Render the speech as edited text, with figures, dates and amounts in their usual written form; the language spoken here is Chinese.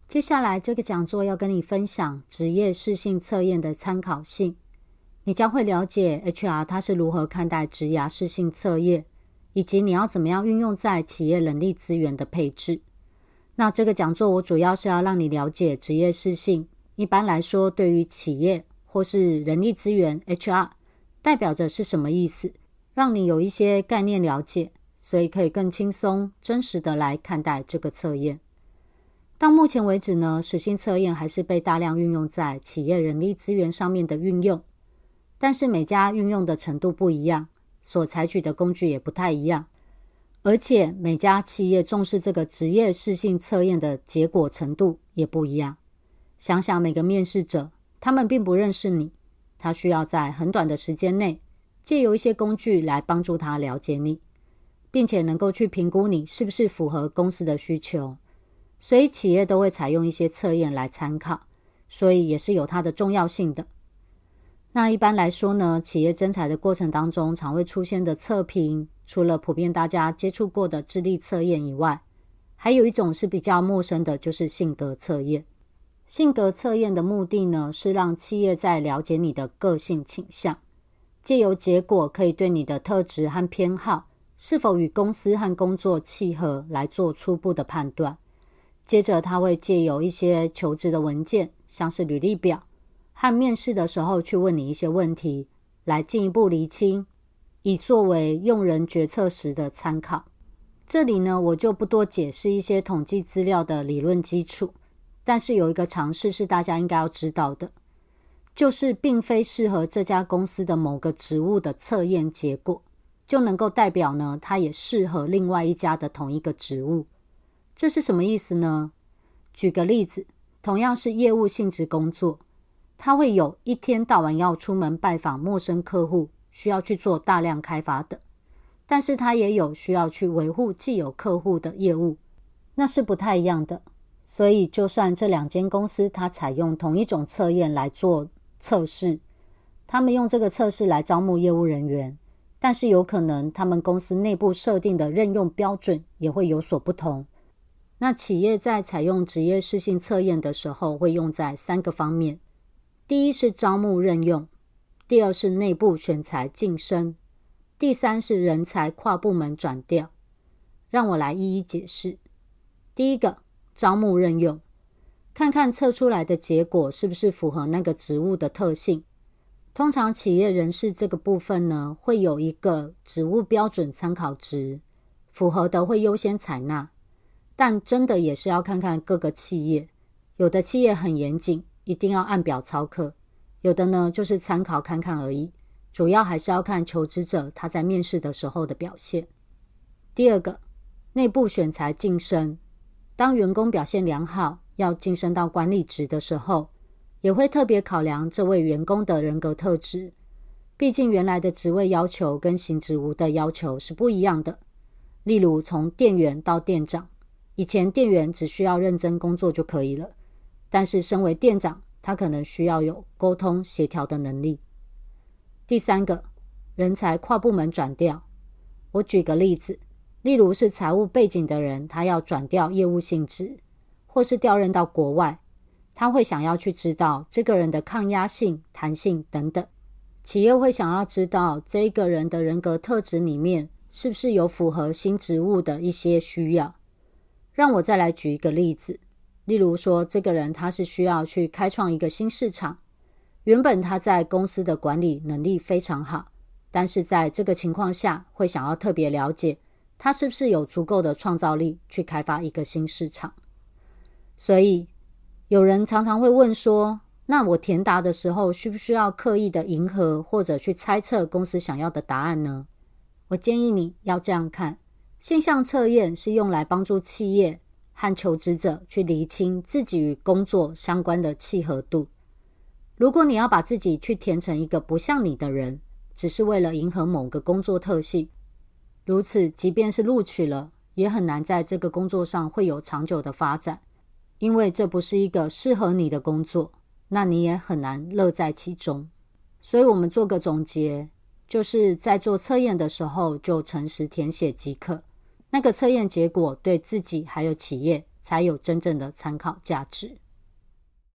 接下来这个讲座要跟你分享职业适性测验的参考性。你将会了解 HR 它是如何看待职涯适性测验，以及你要怎么样运用在企业人力资源的配置。那这个讲座我主要是要让你了解职业适性，一般来说对于企业或是人力资源 HR 代表着是什么意思，让你有一些概念了解，所以可以更轻松真实的来看待这个测验。到目前为止呢，适性测验还是被大量运用在企业人力资源上面的运用，但是每家运用的程度不一样，所采取的工具也不太一样，而且每家企业重视这个职业适性测验的结果程度也不一样。想想每个面试者，他们并不认识你，他需要在很短的时间内借由一些工具来帮助他了解你，并且能够去评估你是不是符合公司的需求，所以企业都会采用一些测验来参考，所以也是有它的重要性的。那一般来说呢，企业征才的过程当中常会出现的测评，除了普遍大家接触过的智力测验以外，还有一种是比较陌生的，就是性格测验。性格测验的目的呢，是让企业在了解你的个性倾向，借由结果可以对你的特质和偏好是否与公司和工作契合来做初步的判断。接着他会借由一些求职的文件，像是履历表，和面试的时候去问你一些问题，来进一步厘清，以作为用人决策时的参考。这里呢，我就不多解释一些统计资料的理论基础，但是有一个常识是大家应该要知道的，就是并非适合这家公司的某个职务的测验结果，就能够代表呢，它也适合另外一家的同一个职务。这是什么意思呢？举个例子，同样是业务性质工作，它会有一天到晚要出门拜访陌生客户，需要去做大量开发的，但是它也有需要去维护既有客户的业务，那是不太一样的。所以就算这两间公司它采用同一种测验来做测试，他们用这个测试来招募业务人员，但是有可能他们公司内部设定的任用标准也会有所不同。那企业在采用职业适性测验的时候，会用在3个方面。第一是招募任用，第二是内部选才晋升，第三是人才跨部门转调。让我来一一解释。第一个，招募任用，看看测出来的结果是不是符合那个职务的特性。通常企业人事这个部分呢，会有一个职务标准参考值，符合的会优先采纳，但真的也是要看看各个企业，有的企业很严谨，一定要按表操课，有的呢就是参考看看而已，主要还是要看求职者他在面试的时候的表现。第二个，内部选才晋升，当员工表现良好，要晋升到管理职的时候，也会特别考量这位员工的人格特质，毕竟原来的职位要求跟新职务的要求是不一样的。例如从店员到店长，以前店员只需要认真工作就可以了，但是身为店长，他可能需要有沟通协调的能力。第三个，人才跨部门转调。我举个例子，例如是财务背景的人，他要转调业务性质，或是调任到国外，他会想要去知道这个人的抗压性、弹性等等。企业会想要知道这个人的人格特质里面是不是有符合新职务的一些需要。让我再来举一个例子，例如说这个人他是需要去开创一个新市场，原本他在公司的管理能力非常好，但是在这个情况下会想要特别了解他是不是有足够的创造力去开发一个新市场。所以有人常常会问说，那我填答的时候需不需要刻意的迎合或者去猜测公司想要的答案呢？我建议你要这样看，现象测验是用来帮助企业和求职者去厘清自己与工作相关的契合度。如果你要把自己去填成一个不像你的人，只是为了迎合某个工作特性，如此即便是录取了，也很难在这个工作上会有长久的发展，因为这不是一个适合你的工作，那你也很难乐在其中。所以我们做个总结，就是在做测验的时候就诚实填写即可，那个测验结果对自己还有企业才有真正的参考价值。